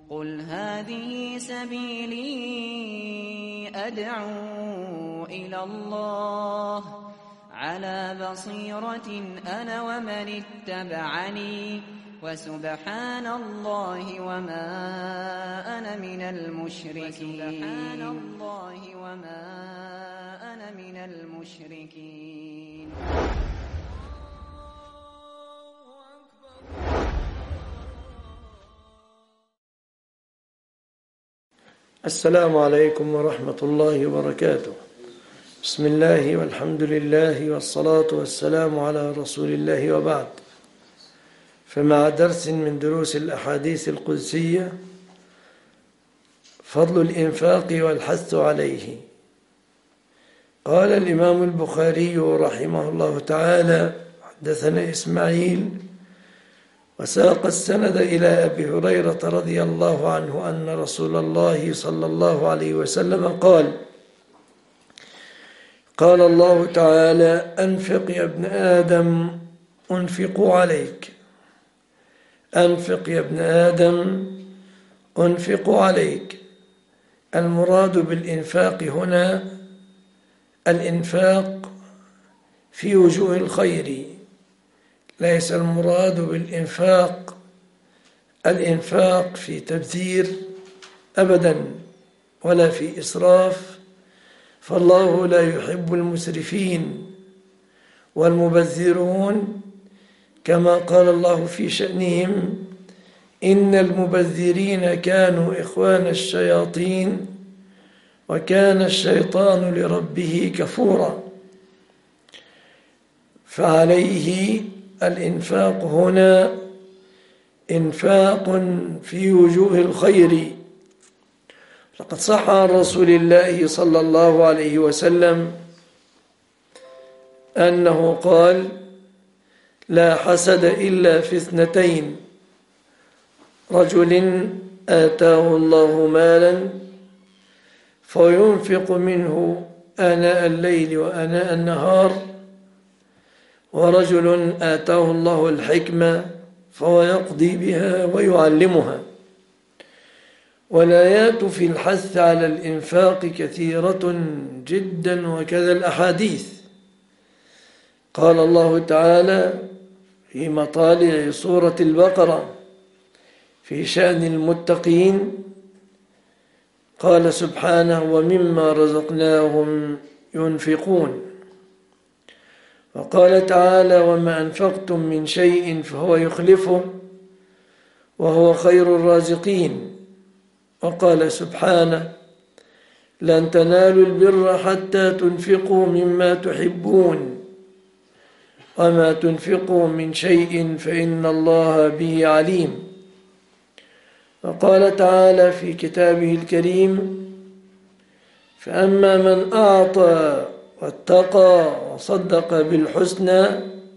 قل هذه سبيلي أدعو إلى الله على بصيرة أنا ومن اتبعني وسبحان الله وما أنا من المشركين. السلام عليكم ورحمة الله وبركاته. بسم الله والحمد لله والصلاة والسلام على رسول الله وبعد. فمع درس من دروس الأحاديث القدسية، فضل الإنفاق والحث عليه. قال الإمام البخاري رحمه الله تعالى: حدثنا إسماعيل، وساق السند إلى أبي هريرة رضي الله عنه أن رسول الله صلى الله عليه وسلم قال الله تعالى: أنفق يا ابن آدم أنفق عليك. أنفق يا ابن آدم أنفق عليك. المراد بالإنفاق هنا الإنفاق في وجوه الخير، ليس المراد بالإنفاق الإنفاق في تبذير أبدا ولا في إسراف، فالله لا يحب المسرفين والمبذرون، كما قال الله في شأنهم: إن المبذرين كانوا إخوان الشياطين وكان الشيطان لربه كفورا. فعليه الإنفاق هنا إنفاق في وجوه الخير. لقد صح عن رسول الله صلى الله عليه وسلم أنه قال: لا حسد إلا في اثنتين: رجل آتاه الله مالا فينفق منه آناء الليل وآناء النهار، ورجل آتاه الله الحكمة فهو يقضي بها ويعلمها. والآيات في الحث على الإنفاق كثيرة جدا، وكذا الأحاديث. قال الله تعالى في مطالع سورة البقرة في شأن المتقين، قال سبحانه: ومما رزقناهم ينفقون. وقال تعالى: وما أنفقتم من شيء فهو يخلفه وهو خير الرازقين. وقال سبحانه: لن تنالوا البر حتى تنفقوا مما تحبون وما تنفقوا من شيء فإن الله به عليم. وقال تعالى في كتابه الكريم: فأما من أعطى واتقى وصدق بالحسنى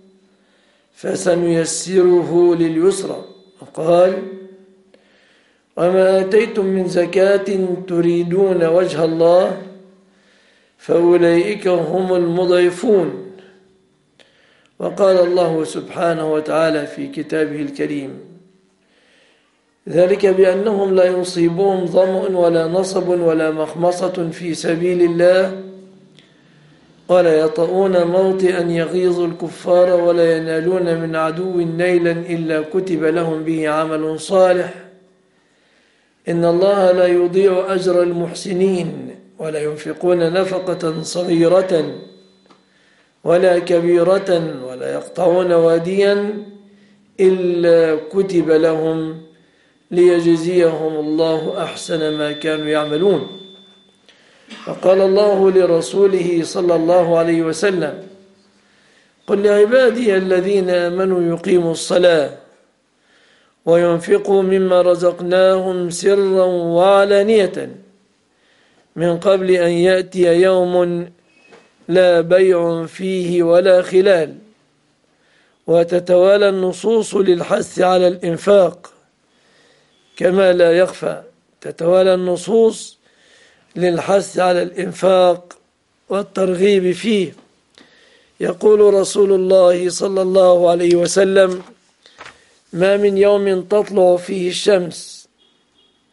فسنيسره لليسرى. وقال: وما آتيتم من زكاة تريدون وجه الله فأولئك هم المضعفون. وقال الله سبحانه وتعالى في كتابه الكريم: ذلك بأنهم لا يصيبهم ظمأ ولا نصب ولا مخمصة في سبيل الله ولا يطؤون موطئا يغيظ الكفار ولا ينالون من عدو نيلا إلا كتب لهم به عمل صالح إن الله لا يضيع أجر المحسنين ولا ينفقون نفقة صغيرة ولا كبيرة ولا يقطعون واديا إلا كتب لهم ليجزيهم الله أحسن ما كانوا يعملون. فقال الله لرسوله صلى الله عليه وسلم: قل لعبادي الذين آمنوا يقيموا الصلاة وينفقوا مما رزقناهم سرا وعلانية من قبل أن يأتي يوم لا بيع فيه ولا خلال. وتتوالى النصوص للحث على الإنفاق كما لا يخفى، تتوالى النصوص للحث على الإنفاق والترغيب فيه. يقول رسول الله صلى الله عليه وسلم: ما من يوم تطلع فيه الشمس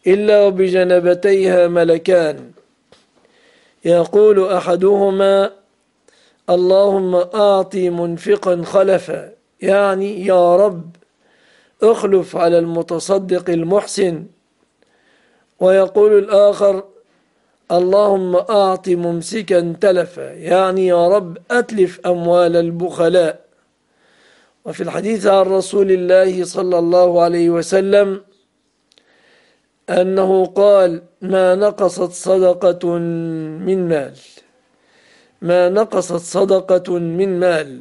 إلا وبجنبتيها ملكان يقول أحدهما اللهم أعطي منفقا خلفا، يعني يا رب اخلف على المتصدق المحسن. ويقول الآخر اللهم أعط ممسكا تلفا، يعني يا رب أتلف أموال البخلاء. وفي الحديث عن رسول الله صلى الله عليه وسلم أنه قال ما نقصت صدقة من مال، ما نقصت صدقة من مال.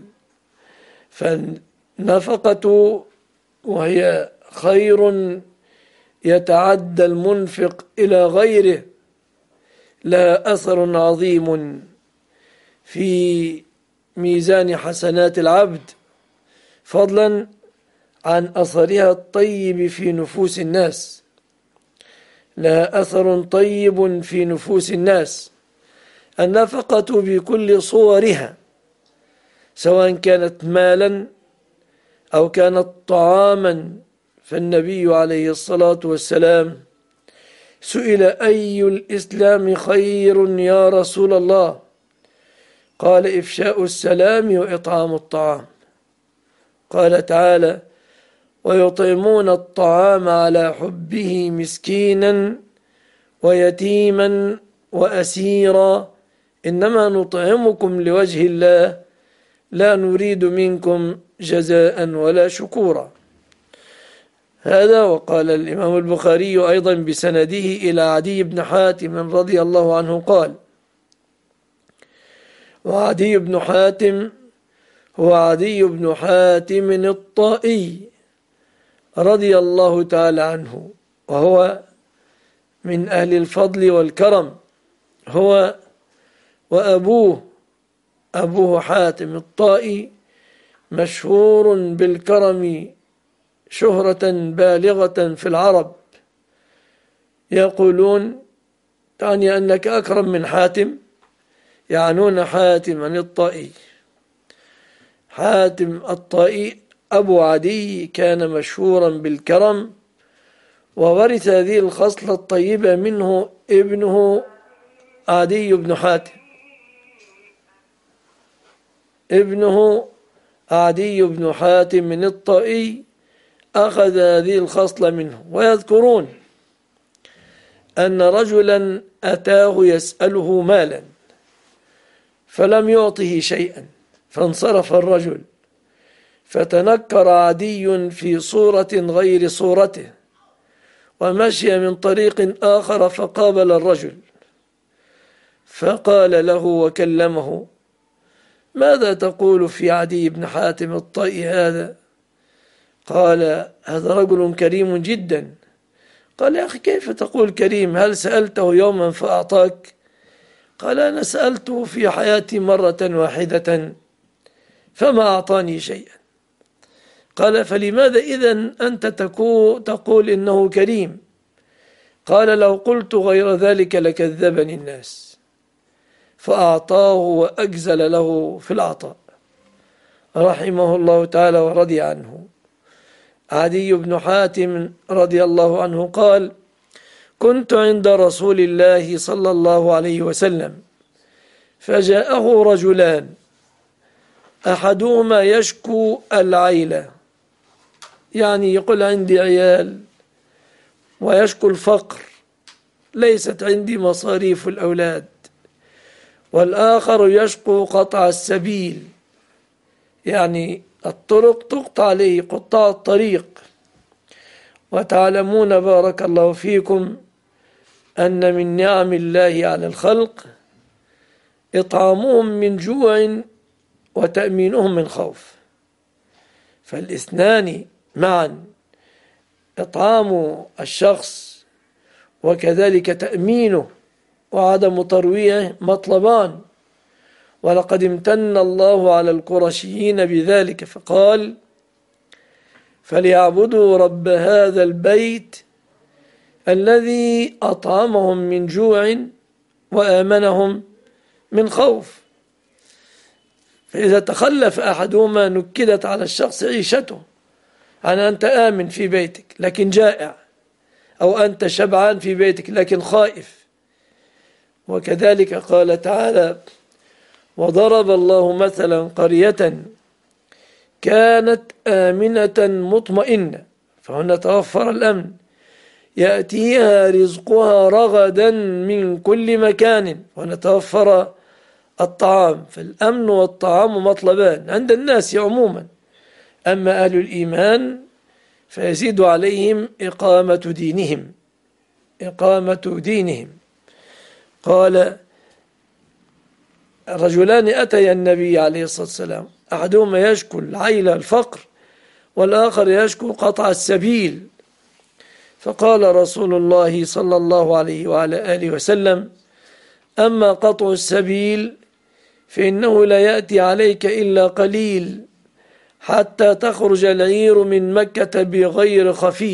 فالنفقة وهي خير يتعدى المنفق إلى غيره لها أثر عظيم في ميزان حسنات العبد، فضلا عن أثرها الطيب في نفوس الناس، لها أثر طيب في نفوس الناس. النفقة بكل صورها سواء كانت مالا أو كانت طعاما، فالنبي عليه الصلاة والسلام سئل أي الإسلام خير يا رسول الله؟ قال إفشاء السلام وإطعام الطعام. قال تعالى ويطعمون الطعام على حبه مسكينا ويتيما وأسيرا إنما نطعمكم لوجه الله لا نريد منكم جزاء ولا شكورا. هذا. وقال الإمام البخاري أيضا بسنده إلى عدي بن حاتم رضي الله عنه قال، وعدي بن حاتم هو عدي بن حاتم الطائي رضي الله تعالى عنه، وهو من أهل الفضل والكرم، هو أبوه حاتم الطائي مشهور بالكرم شهرة بالغة في العرب، يقولون تعني أنك أكرم من حاتم، يعنون حاتما الطائي. حاتم الطائي أبو عدي كان مشهورا بالكرم، وورث هذه الخصلة الطيبة منه ابنه عدي بن حاتم. ابنه عدي بن حاتم الطائي أخذ هذه الخصلة منه. ويذكرون أن رجلا أتاه يسأله مالا فلم يعطه شيئا، فانصرف الرجل، فتنكر عدي في صورة غير صورته ومشي من طريق آخر فقابل الرجل فقال له وكلمه ماذا تقول في عدي بن حاتم الطائي هذا؟ قال هذا رجل كريم جدا. قال يا أخي كيف تقول كريم؟ هل سألته يوما فأعطاك؟ قال أنا سألته في حياتي مرة واحدة فما أعطاني شيئا. قال فلماذا إذن أنت تقول إنه كريم؟ قال لو قلت غير ذلك لكذبني الناس. فأعطاه وأجزل له في العطاء رحمه الله تعالى ورضي عنه. عدي بن حاتم رضي الله عنه قال كنت عند رسول الله صلى الله عليه وسلم فجاءه رجلان أحدهما يشكو العيلة، يعني يقول عندي عيال، ويشكو الفقر، ليست عندي مصاريف الأولاد. والآخر يشكو قطع السبيل، يعني الطرق تقطع عليه، قطاع الطريق. وتعلمون بارك الله فيكم أن من نعم الله على الخلق إطعامهم من جوع وتأمينهم من خوف، فالاثنان معا، إطعام الشخص وكذلك تأمينه وعدم ترويعه مطلبان. ولقد امتن الله على القرشيين بذلك فقال فليعبدوا رب هذا البيت الذي أطعمهم من جوع وآمنهم من خوف. فإذا تخلف أحدهما نكدت على الشخص عيشته، يعني أنت آمن في بيتك لكن جائع، أو أنت شبعان في بيتك لكن خائف. وكذلك قال تعالى: وضرب الله مثلا قرية كانت آمنة مطمئنة، فهنا توفر الأمن، يأتيها رزقها رغدا من كل مكان، وهنا توفر الطعام. فالأمن والطعام مطلبان عند الناس عموما. أما أهل الإيمان فيزيد عليهم إقامة دينهم. قال: رجلان أتيا النبي عليه الصلاة والسلام، أحدهما يشكو العيل الفقر، والآخر يشكو قطع السبيل. فقال رسول الله صلى الله عليه وعلى آله وسلم: أما قطع السبيل فإنه لا يأتي عليك إلا قليل، حتى تخرج العير من مكة بغير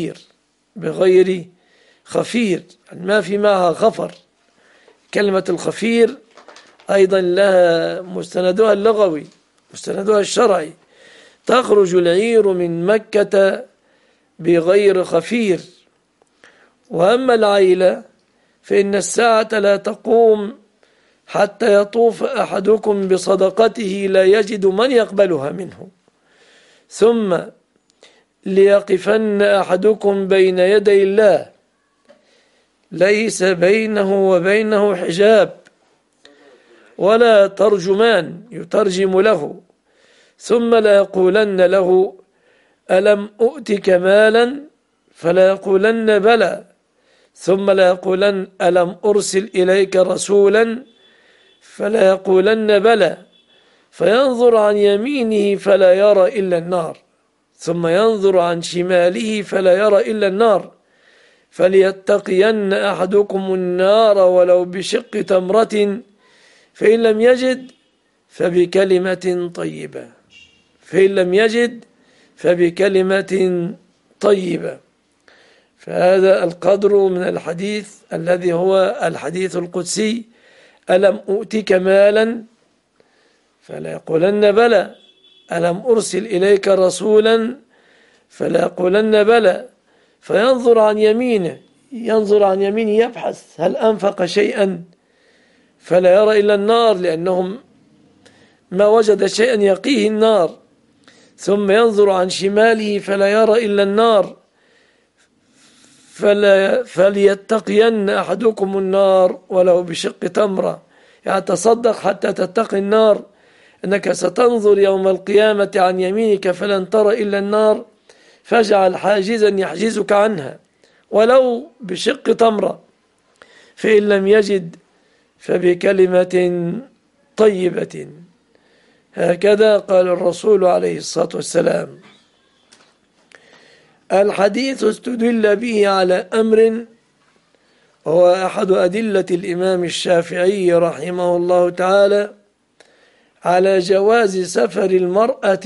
خفير، ما في معها خفر. كلمة الخفير أيضا لها مستندها اللغوي، مستندها الشرعي. تخرج العير من مكة بغير خفير. وأما العيلة فإن الساعة لا تقوم حتى يطوف أحدكم بصدقته لا يجد من يقبلها منه، ثم ليقفن أحدكم بين يدي الله ليس بينه وبينه حجاب ولا ترجمان يترجم له، ثم لا يقولن له: ألم أؤتك مالا؟ فلا يقولن: بلى. ثم لا يقولن: ألم أرسل إليك رسولا؟ فلا يقولن: بلى. فينظر عن يمينه فلا يرى إلا النار، ثم ينظر عن شماله فلا يرى إلا النار، فليتقين أحدكم النار ولو بشق تمرة، فإن لم يجد فبكلمة طيبة. فهذا القدر من الحديث الذي هو الحديث القدسي: ألم أؤتك مالا؟ فلا يقولن: بلى. ألم أرسل إليك رسولا؟ فلا يقولن: بلى. فينظر عن يمينه يبحث هل أنفق شيئا، فلا يرى إلا النار، لأنهم ما وجد شيئا يقيه النار. ثم ينظر عن شماله فلا يرى إلا النار، فليتقين أحدكم النار ولو بشق تمرة. يعني تصدق حتى تتقي النار، أنك ستنظر يوم القيامة عن يمينك فلن ترى إلا النار، فاجعل حاجزا يحجزك عنها ولو بشق تمرة، فإن لم يجد فبكلمة طيبة. هكذا قال الرسول عليه الصلاة والسلام. الحديث استدل به على أمر هو أحد أدلة الإمام الشافعي رحمه الله تعالى على جواز سفر المرأة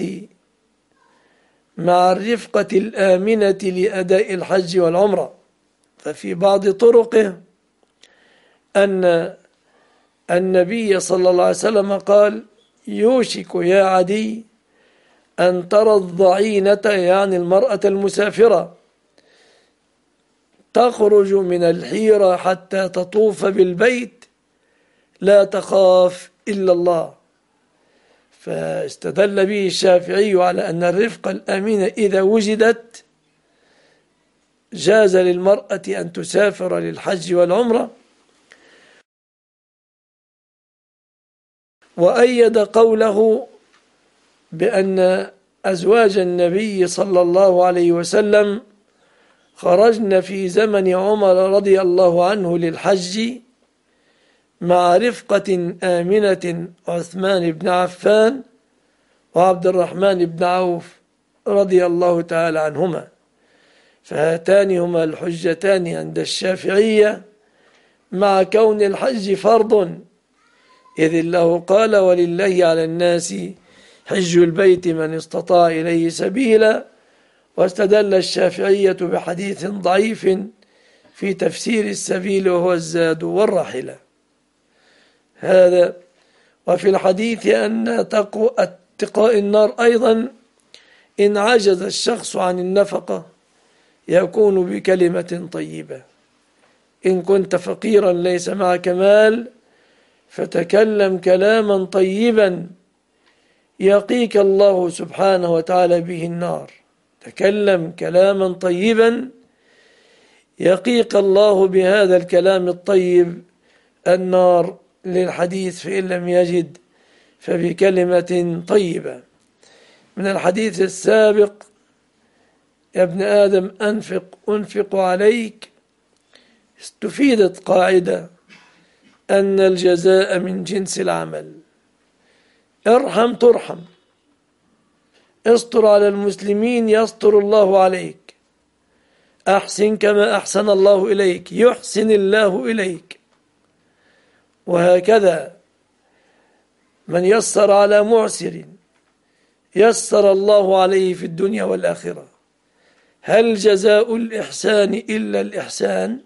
مع الرفقة الآمنة لأداء الحج والعمرة. ففي بعض طرقه أن النبي صلى الله عليه وسلم قال: يوشك يا عدي أن ترى الضعينة، يعني المرأة المسافرة، تخرج من الحيرة حتى تطوف بالبيت لا تخاف إلا الله. فاستدل به الشافعي على أن الرفقة الأمينة إذا وجدت جاز للمرأة أن تسافر للحج والعمرة. وأيد قوله بأن أزواج النبي صلى الله عليه وسلم خرجن في زمن عمر رضي الله عنه للحج مع رفقة آمنة: عثمان بن عفان وعبد الرحمن بن عوف رضي الله تعالى عنهما. فهاتان هما الحجتان عند الشافعية، مع كون الحج فرض، إذ الله قال: ولله على الناس حج البيت من استطاع إليه سبيلا. واستدل الشافعية بحديث ضعيف في تفسير السبيل وهو الزاد والراحلة. هذا. وفي الحديث أن اتقاء النار أيضا إن عجز الشخص عن النفقة، يكون بكلمة طيبة. إن كنت فقيرا ليس معك مال فتكلم كلاما طيبا يقيك الله سبحانه وتعالى به النار. تكلم كلاما طيبا يقيك الله بهذا الكلام الطيب النار للحديث، فإن لم يجد فبكلمة طيبة. من الحديث السابق: يا ابن آدم أنفق عليك، استفيدت قاعدة أن الجزاء من جنس العمل. ارحم ترحم، استر على المسلمين يستر الله عليك، أحسن كما أحسن الله إليك يحسن الله إليك. وهكذا من يسر على معسر يسر الله عليه في الدنيا والآخرة. هل جزاء الإحسان إلا الإحسان؟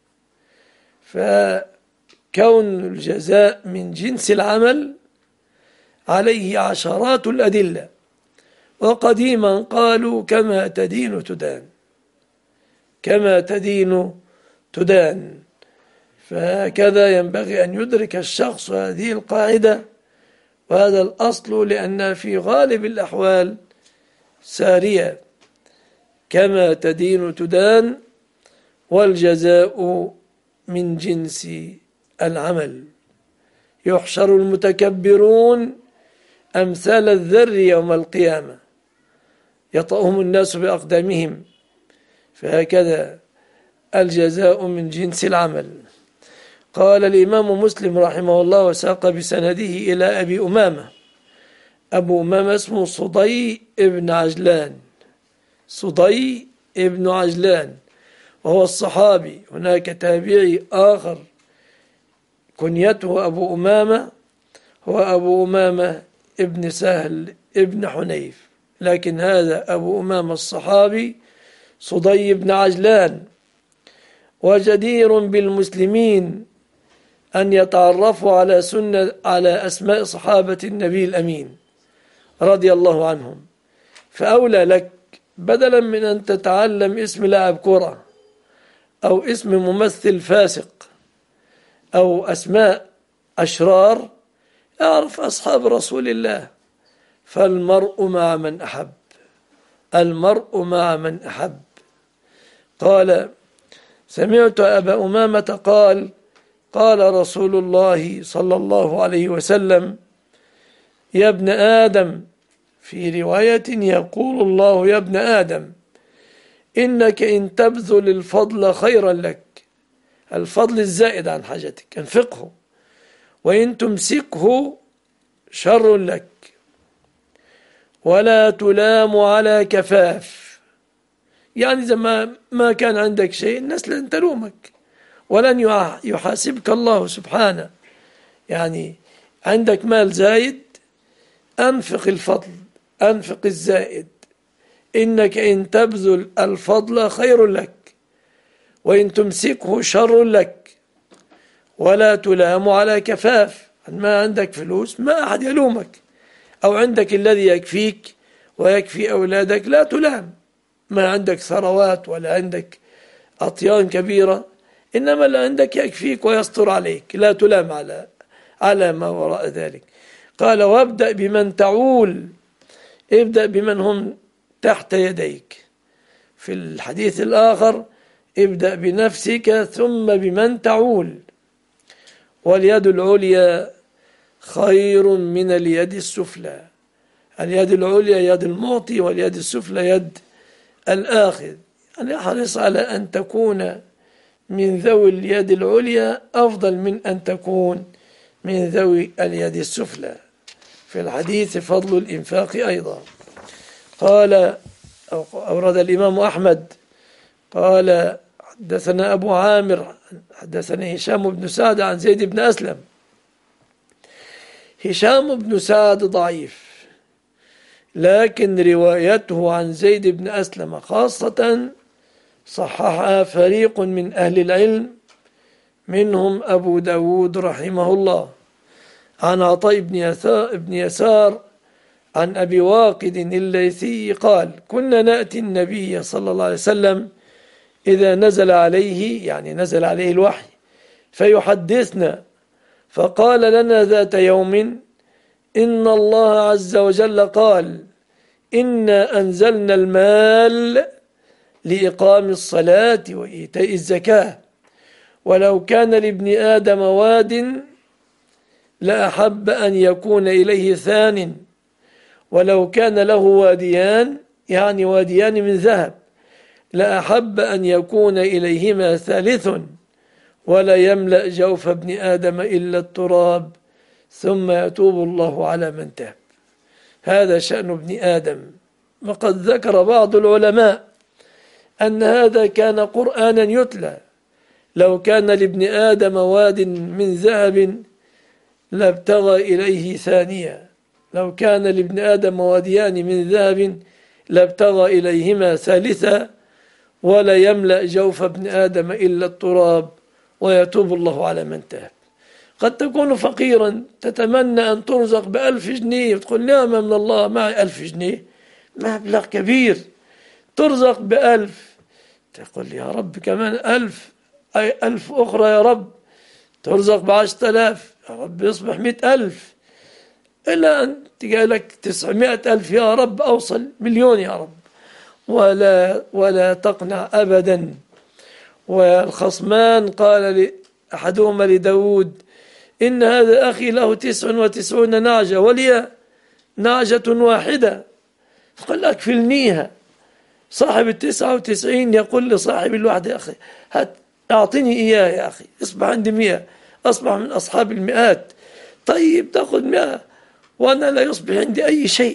فكون الجزاء من جنس العمل عليه عشرات الأدلة، وقديما قالوا كما تدين تدان، كما تدين تدان. فهكذا ينبغي أن يدرك الشخص هذه القاعدة وهذا الأصل، لأن في غالب الأحوال سارية: كما تدين تدان، والجزاء من جنس العمل. يحشر المتكبرون أمثال الذر يوم القيامة يطأهم الناس بأقدامهم، فهكذا الجزاء من جنس العمل. قال الإمام مسلم رحمه الله وساق بسنده إلى أبي أمامة. أبو أمامة اسمه صدي ابن عجلان، صدي ابن عجلان، وهو الصحابي. هناك تابعي آخر كنيته أبو أمامة، هو أبو أمامة ابن سهل ابن حنيف، لكن هذا أبو أمامة الصحابي صدي بن عجلان. وجدير بالمسلمين أن يتعرفوا على أسماء صحابة النبي الأمين رضي الله عنهم، فأولى لك بدلا من أن تتعلم اسم لاعب كرة أو اسم ممثل فاسق أو أسماء أشرار، اعرف أصحاب رسول الله. فالمرء مع من أحب، المرء مع من أحب. قال: سمعت أبا أمامة قال: قال رسول الله صلى الله عليه وسلم: يا ابن آدم، في رواية يقول الله: يا ابن آدم، إنك إن تبذل الفضل خيرا لك، الفضل الزائد عن حاجتك انفقه، وإن تمسكه شر لك، ولا تلام على كفاف. يعني إذا ما كان عندك شيء الناس لن تلومك ولن يحاسبك الله سبحانه. يعني عندك مال زايد، أنفق الفضل، أنفق الزائد. إنك إن تبذل الفضل خير لك، وإن تمسكه شر لك، ولا تلام على كفاف. ما عندك فلوس ما أحد يلومك، أو عندك الذي يكفيك ويكفي أولادك لا تلام. ما عندك ثروات ولا عندك أطيان كبيرة، إنما اللي عندك يكفيك ويستر عليك، لا تلام على ما وراء ذلك. قال: وابدأ بمن تعول، ابدأ بمن هم تحت يديك. في الحديث الآخر: ابدأ بنفسك ثم بمن تعول. واليد العليا خير من اليد السفلى. اليد العليا يد المعطي، واليد السفلى يد الآخذ. يعني احرص على أن تكون من ذوي اليد العليا أفضل من أن تكون من ذوي اليد السفلى. في الحديث فضل الإنفاق أيضا. قال أورد الإمام أحمد قال: حدثنا أبو عامر حدثنا هشام بن سعد عن زيد بن أسلم. هشام بن سعد ضعيف، لكن روايته عن زيد بن أسلم خاصة صححها فريق من أهل العلم، منهم أبو داود رحمه الله، عن عطاء بن يسار عن أبي واقد الليثي قال: كنا نأتي النبي صلى الله عليه وسلم إذا نزل عليه، يعني نزل عليه الوحي، فيحدثنا فقال لنا ذات يوم إن الله عز وجل قال إنا أنزلنا المال لإقام الصلاة وإيتاء الزكاة، ولو كان لابن آدم واد لأحب أن يكون إليه ثان، ولو كان له واديان، يعني واديان من ذهب، لأحب أن يكون إليهما ثالث، ولا يملأ جوف ابن آدم إلا التراب ثم يتوب الله على من تاب. هذا شأن ابن آدم. وقد ذكر بعض العلماء أن هذا كان قرآنا يتلى. لو كان لابن آدم واد من ذهب لابتغى إليه ثانية، لو كان لابن آدم واديان من ذهب لابتغى إليهما ثالثا، ولا يملأ جوف ابن آدم إلا التراب ويتوب الله على من تاب. قد تكون فقيرا تتمنى أن ترزق ب1000 جنيه، وتقول نعمة من الله، معي 1000 جنيه، مبلغ كبير، ترزق ب1000، تقول يا رب كمان 1000، أي 1000 أخرى يا رب، ترزق ب10,000، يا رب يصبح 100,000، إلا أن تجي لك 900,000، يا رب أوصل 1,000,000 يا رب، ولا تقنع أبدا. والخصمان قال أحدهما لداود إن هذا أخي له 99 نعجة ولي نعجة واحدة، قال أكفلنيها. صاحب 99 يقول لصاحب الواحدة يا أخي أعطني إياه يا أخي، أصبح عندي 100، أصبح من أصحاب المئات. طيب تأخذ 100 وأنا لا يصبح عندي أي شيء.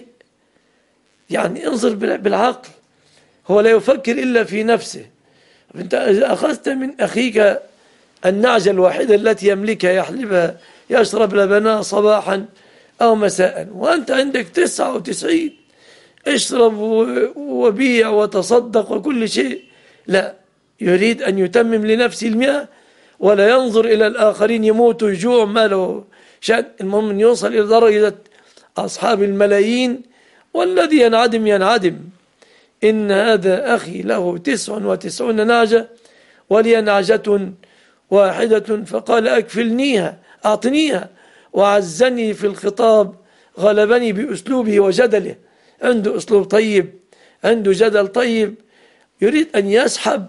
يعني انظر بالعقل، هو لا يفكر إلا في نفسه. أنت إذا أخذت من أخيك النعجة الواحدة التي يملكها يحلبها يشرب لبنها صباحا أو مساء، وأنت عندك 99، اشرب وبيع وتصدق وكل شيء، لا، يريد أن يتمم لنفسه 100 ولا ينظر إلى الآخرين يموتوا يجوع، ما له شأن. المهم أن يوصل إلى درجة أصحاب الملايين، والذي ينعدم ينعدم. إن هذا أخي له 99 نعجة ولي نعجة واحدة، فقال أكفلنيها، أعطنيها. وعزني في الخطاب، غلبني بأسلوبه وجدله، عنده أسلوب طيب، عنده جدل طيب، يريد أن يسحب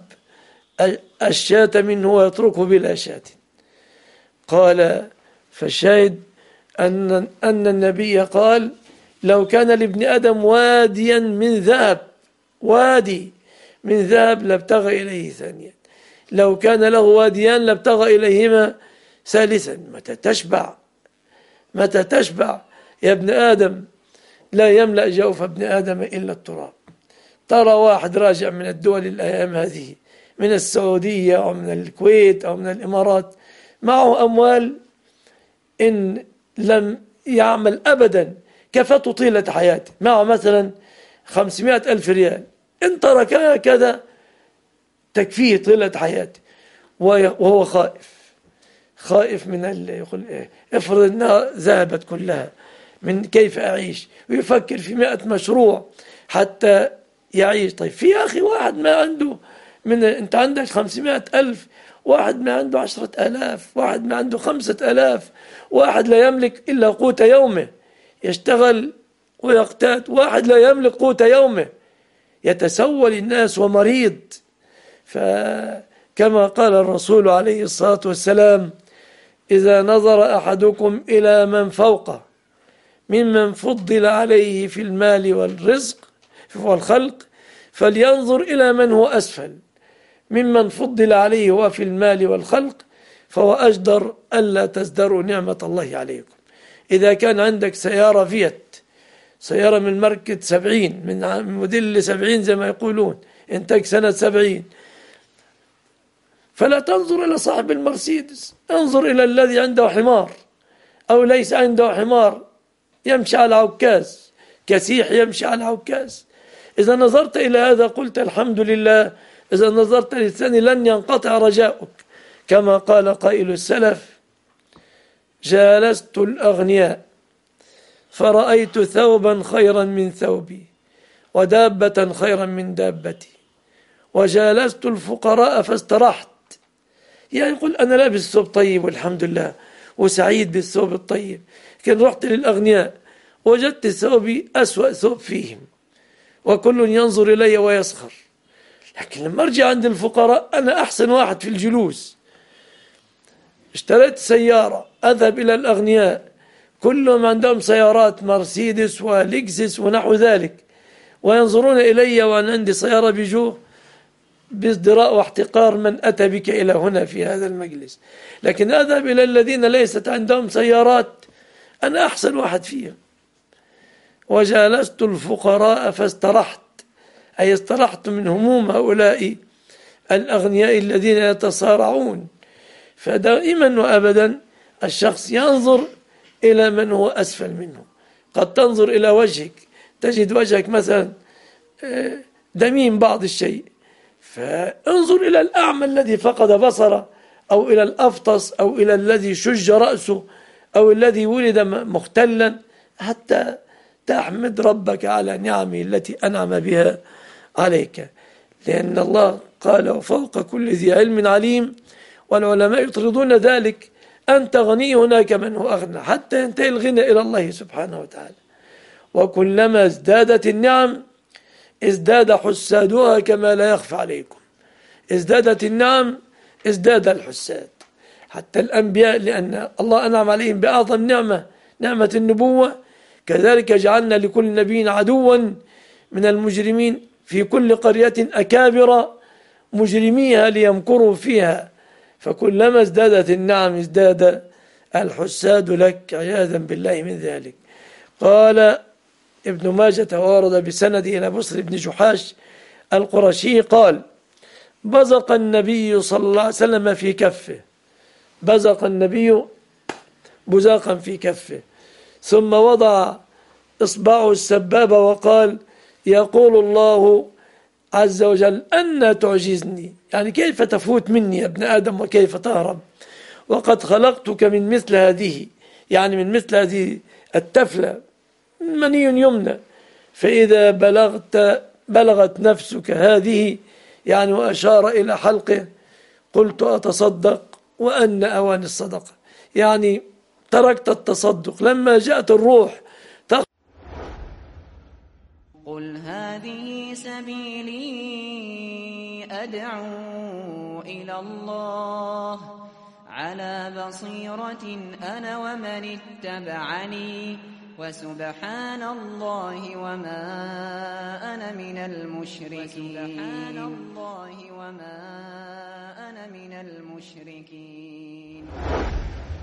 الشاة منه ويتركه بلا شاة. قال فالشاهد أن النبي قال لو كان لابن آدم واديا من ذهب، وادي من ذهب لابتغى إليه ثانيا، لو كان له واديان لابتغى إليهما ثالثا. متى تشبع يا ابن آدم؟ لا يملأ جوف ابن آدم إلا التراب. ترى واحد راجع من الدول الأيام هذه، من السعودية أو من الكويت أو من الإمارات، معه أموال إن لم يعمل أبدا كفته طيلة حياته، معه مثلا 500,000 ريال، إن تركها كذا تكفيه طيلة حياته، وهو خائف من يقول افرض انها ذهبت كلها، من كيف أعيش، ويفكر في 100 مشروع حتى يعيش. طيب في أخي واحد ما عنده، أنت عندك 500,000، واحد ما عنده 10,000، واحد ما عنده 5,000، واحد لا يملك إلا قوت يومه، يشتغل ويقتات، واحد لا يملك قوت يومه، يتسول الناس ومريض. فكما قال الرسول عليه الصلاة والسلام إذا نظر أحدكم إلى من فوقه ممن فضل عليه في المال والرزق والخلق فلينظر إلى من هو أسفل ممن فضل عليه وفي المال والخلق، فهو أجدر ألا تزدروا نعمة الله عليكم. إذا كان عندك سيارة فيت، سيارة من ماركة 70، من موديل 70 زي ما يقولون، إنتاج سنة 70، فلا تنظر إلى صاحب المرسيدس، انظر إلى الذي عنده حمار أو ليس عنده حمار، يمشي على عكاز، كسيح يمشي على عكاز. إذا نظرت إلى هذا قلت الحمد لله، إذا نظرت للثاني لن ينقطع رجاؤك. كما قال قائل السلف جالست الأغنياء فرأيت ثوبا خيرا من ثوبي ودابة خيرا من دابتي وجالست الفقراء فاسترحت. يعني يقول أنا لابس ثوب طيب والحمد لله وسعيد بالثوب الطيب، لكن رحت للأغنياء وجدت ثوبي أسوأ ثوب فيهم وكل ينظر إلي ويسخر. لكن لما أرجع عند الفقراء أنا أحسن واحد في الجلوس. اشتريت سيارة، أذهب إلى الأغنياء كلهم عندهم سيارات مرسيدس ولكزس ونحو ذلك، وينظرون إلي وأنا عندي سيارة بيجو بازدراء واحتقار. من أتى بك إلى هنا في هذا المجلس؟ لكن أذهب إلى الذين ليست عندهم سيارات، أنا أحسن واحد فيهم. وجالست الفقراء فاسترحت، أي استرحت من هموم هؤلاء الأغنياء الذين يتصارعون. فدائما وأبدا الشخص ينظر إلى من هو أسفل منه. قد تنظر إلى وجهك تجد وجهك مثلا دميم بعض الشيء، فانظر إلى الأعمى الذي فقد بصره، أو إلى الأفطس، أو إلى الذي شج رأسه، أو الذي ولد مختلا، حتى تحمد ربك على نعمه التي أنعم بها عليك. لأن الله قال وفوق كل ذي علم عليم، والعلماء يطردون ذلك. أنت غني، هناك من هو أغنى، حتى ينتهي الغنى إلى الله سبحانه وتعالى. وكلما ازدادت النعم ازداد حسادها كما لا يخفى عليكم. ازدادت النعم ازداد الحساد. حتى الأنبياء لأن الله أنعم عليهم بأعظم نعمة، نعمة النبوة، كذلك جعلنا لكل نبي عدوا من المجرمين في كل قرية أكابر مجرميها ليمكروا فيها. فكلما ازدادت النعم ازداد الحساد لك، عياذا بالله من ذلك. قال ابن ماجة وارد بسنده إلى بصر بن جحاش القرشي قال بزق النبي صلى الله عليه وسلم في كفه، بزق النبي بزاقا في كفه، ثم وضع إصبعه السبابة وقال يقول الله عز وجل أن تعجزني، يعني كيف تفوت مني يا ابن آدم وكيف تهرب، وقد خلقتك من مثل هذه، يعني من مثل هذه التفلة مني يمنى، فإذا بلغت نفسك هذه، يعني وأشار إلى حلقه، قلت أتصدق وأن أوان الصدقة، يعني تركت التصدق لما جاءت الروح. قل هذه سبيلي أدعو إلى الله على بصيرة أنا ومن اتبعني وسبحان الله وما أنا من المشركين.